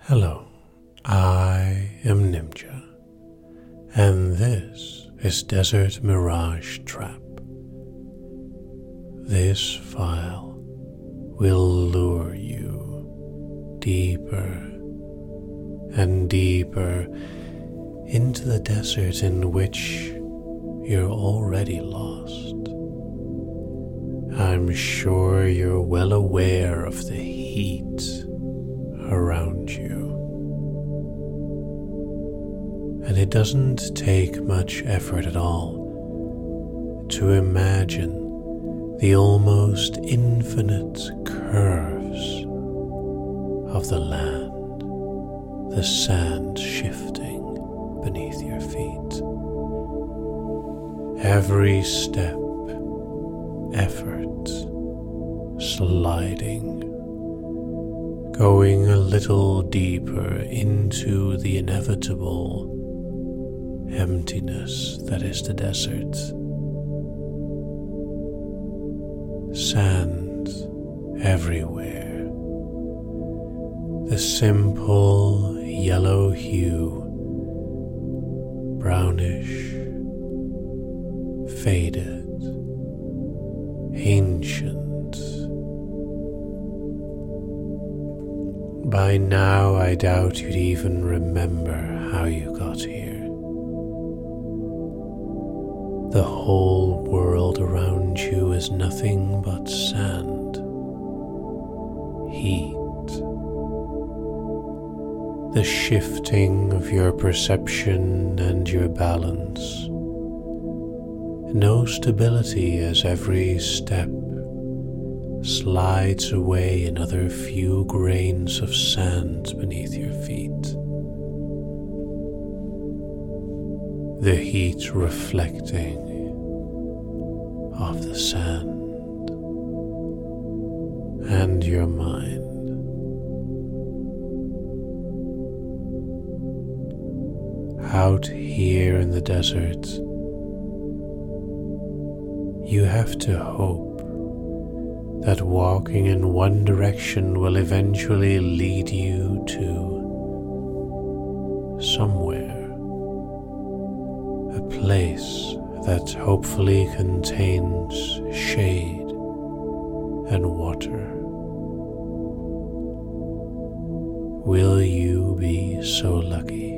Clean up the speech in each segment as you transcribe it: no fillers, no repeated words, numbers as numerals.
Hello, I am Nimja, and this is Desert Mirage Trap. This file will lure you deeper and deeper into the desert in which you're already lost. I'm sure you're well aware of the heat around you. And it doesn't take much effort at all to imagine the almost infinite curves of the land, the sand shifting beneath your feet. Every step, effort, sliding, going a little deeper into the inevitable emptiness that is the desert. Sand everywhere. The simple yellow hue, brownish, faded, ancient. By now, I doubt you'd even remember how you got here. The whole world around you is nothing but sand, heat, the shifting of your perception and your balance, no stability as every step slides away another few grains of sand beneath your feet. The heat reflecting off the sand and your mind. Out here in the desert, you have to hope that walking in one direction will eventually lead you to somewhere, a place that hopefully contains shade and water. Will you be so lucky?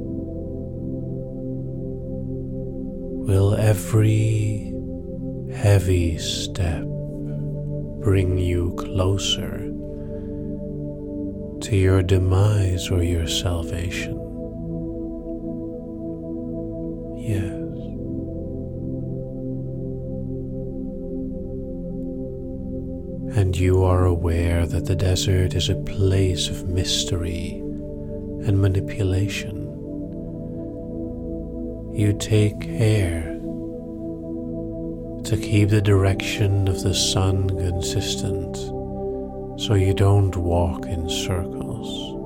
Will every heavy step bring you closer to your demise or your salvation? Yes. And you are aware that the desert is a place of mystery and manipulation. You take care to keep the direction of the sun consistent so you don't walk in circles.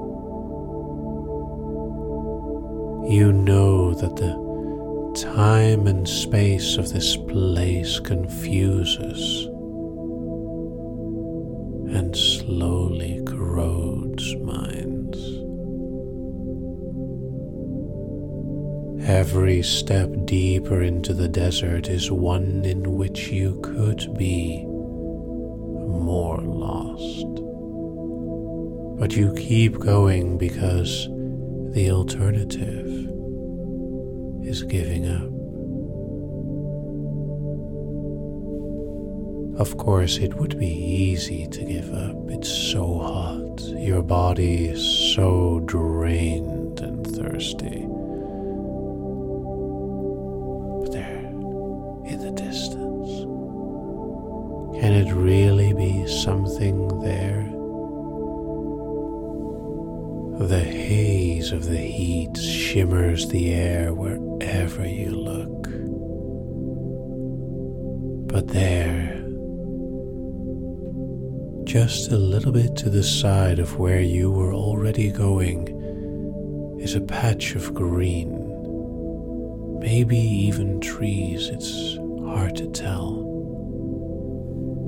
You know that the time and space of this place confuses and slowly corrodes minds. Every step deeper into the desert is one in which you could be more lost. But you keep going because the alternative is giving up. Of course, it would be easy to give up. It's so hot. Your body is so drained and thirsty. Can it really be something there? The haze of the heat shimmers the air wherever you look. But there, just a little bit to the side of where you were already going, is a patch of green. Maybe even trees, it's hard to tell.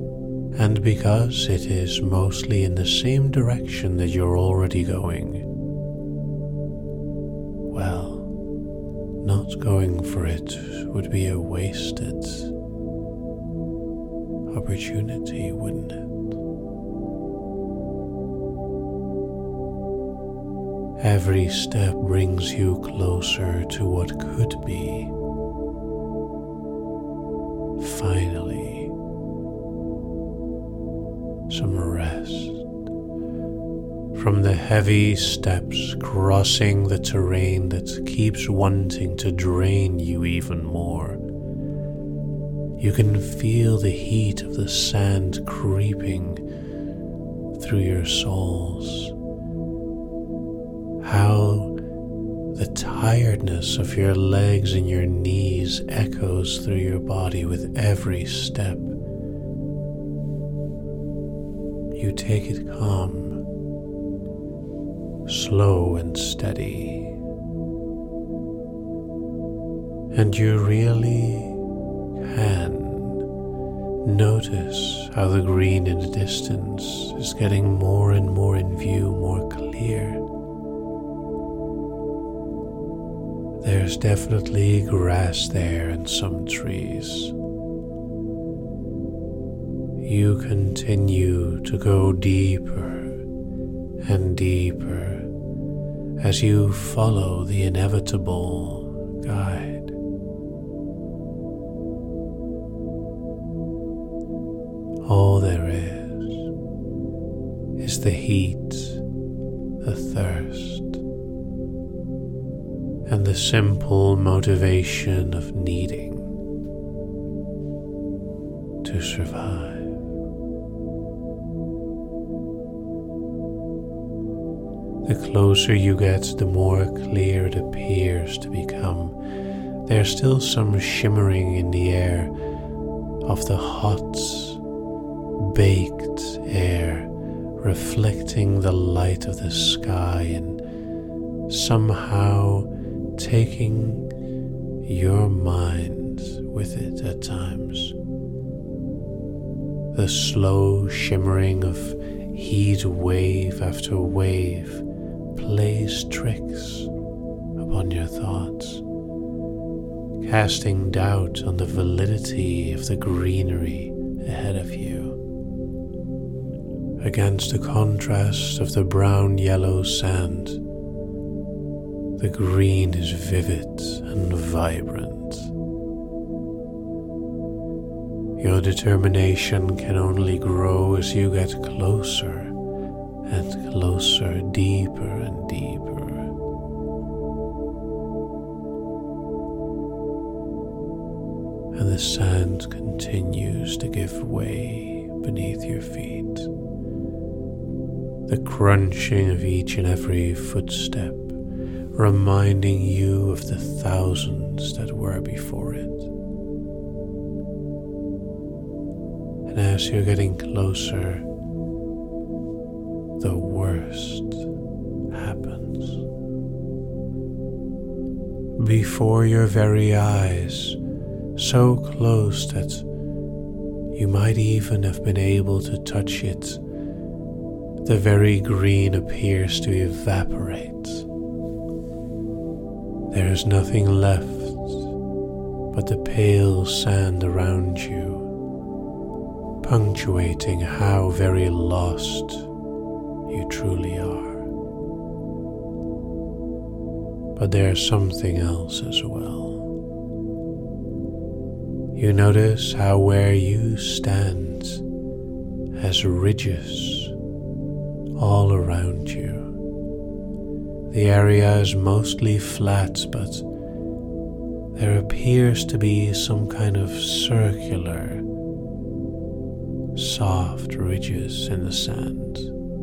And because it is mostly in the same direction that you're already going, well, not going for it would be a wasted opportunity, wouldn't it? Every step brings you closer to what could be. Finally, some rest from the heavy steps crossing the terrain that keeps wanting to drain you even more. You can feel the heat of the sand creeping through your soles. How the tiredness of your legs and your knees echoes through your body with every step. You take it calm, slow and steady, and you really can notice how the green in the distance is getting more and more in view, more clear. There's definitely grass there and some trees. You continue to go deeper and deeper as you follow the inevitable guide. All there is the heat, the thirst, and the simple motivation of needing to survive. The closer you get, the more clear it appears to become. There's still some shimmering in the air of the hot, baked air, reflecting the light of the sky and somehow taking your mind with it at times. The slow shimmering of heat wave after wave plays tricks upon your thoughts, casting doubt on the validity of the greenery ahead of you. Against the contrast of the brown-yellow sand, the green is vivid and vibrant. Your determination can only grow as you get closer and closer, deeper and deeper. And the sand continues to give way beneath your feet. The crunching of each and every footstep, reminding you of the thousands that were before it. And as you're getting closer, the worst happens. Before your very eyes, so close that you might even have been able to touch it, the very green appears to evaporate. There is nothing left but the pale sand around you, punctuating how very lost you truly are. But there's something else as well. You notice how where you stand has ridges all around you. The area is mostly flat, but there appears to be some kind of circular, soft ridges in the sand.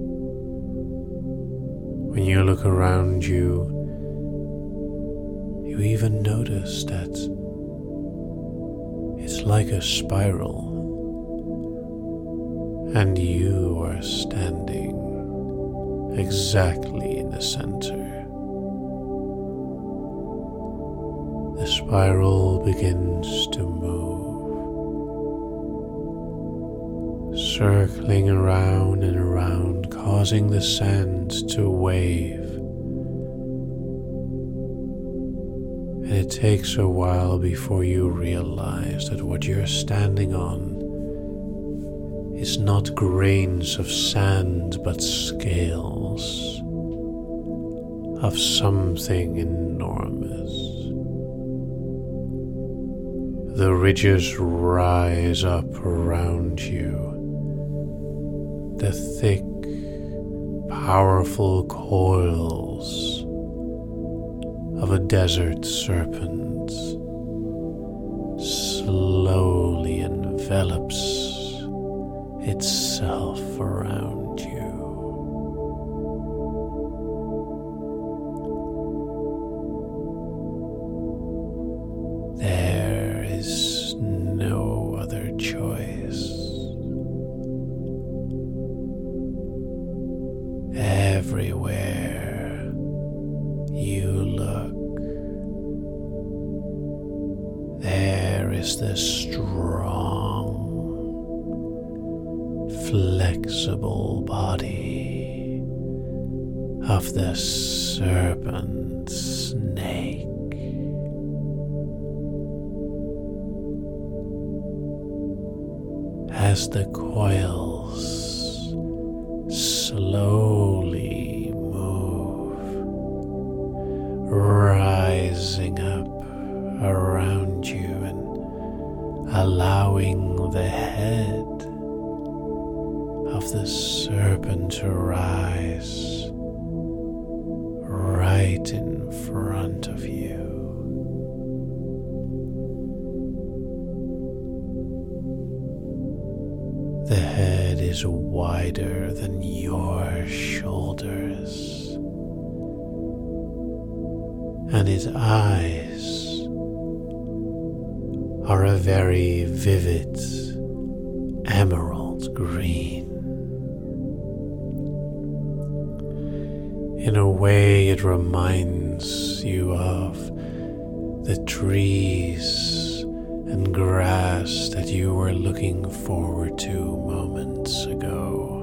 When you look around you, you even notice that it's like a spiral, and you are standing exactly in the center. The spiral begins to move, circling around and around, causing the sand to wave. And it takes a while before you realize that what you're standing on is not grains of sand but scales of something enormous. The ridges rise up around you. The thick, powerful coils of a desert serpent slowly envelops itself around you. There is no other choice. Everywhere you look, there is this strong, flexible body of the serpent snake. As the coils slowly move, rising up around you and allowing the head of the serpent to rise right in front of you. The head is wider than your shoulders, and its eyes are a very vivid emerald green. In a way, it reminds you of the trees and grass that you were looking forward to moments ago.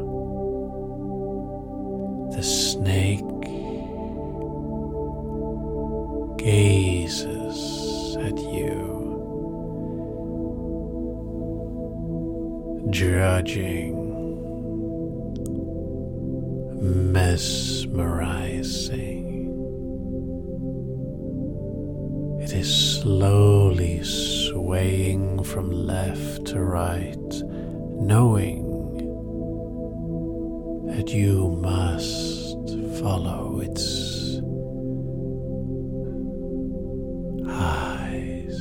The snake gazes at you, judging, mesmerizing. It is slowly swaying from left to right, knowing that you must follow its eyes.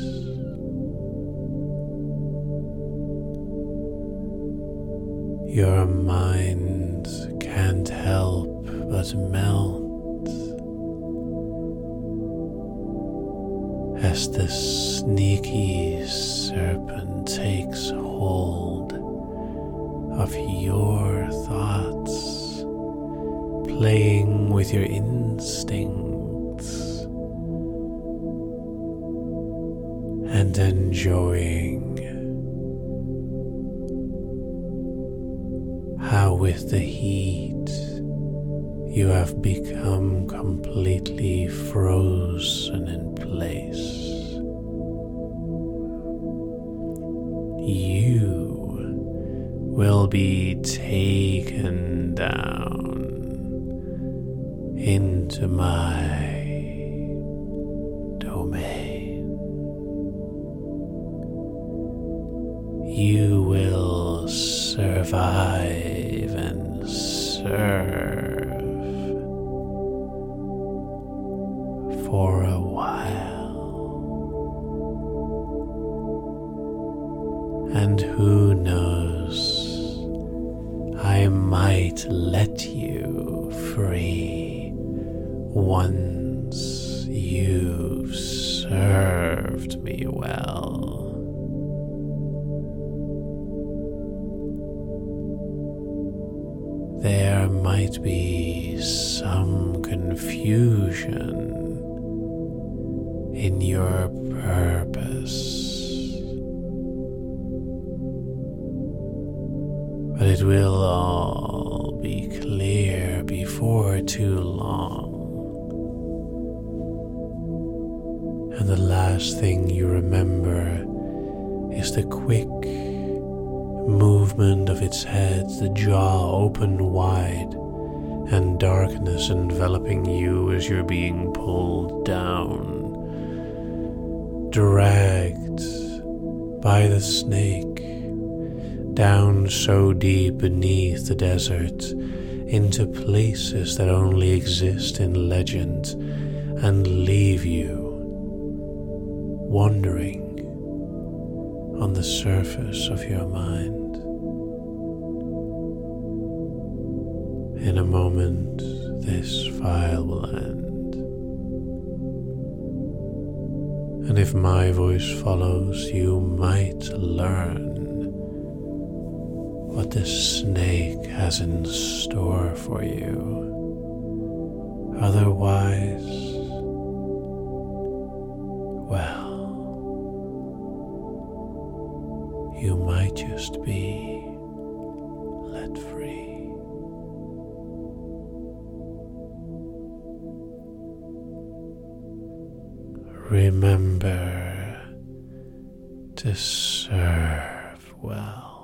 Your mind can't help but melt as the sneaky serpent takes hold of your thoughts, playing with your instincts and enjoying how with the heat you have become completely frozen in place. You will be taken down into my domain. You will survive and serve for a while. And who knows, I might let you free once you've served me well. There might be some confusion in your purpose, but it will all be clear before too long. and the last thing you remember is the quick movement of its head, the jaw open wide, and darkness enveloping you as you're being pulled down, dragged by the snake down so deep beneath the desert into places that only exist in legend, and leave you wandering on the surface of your mind. In a moment, this file will end. And if my voice follows, you might learn what the snake has in store for you. Otherwise, well, you might just be let free. Remember to serve well.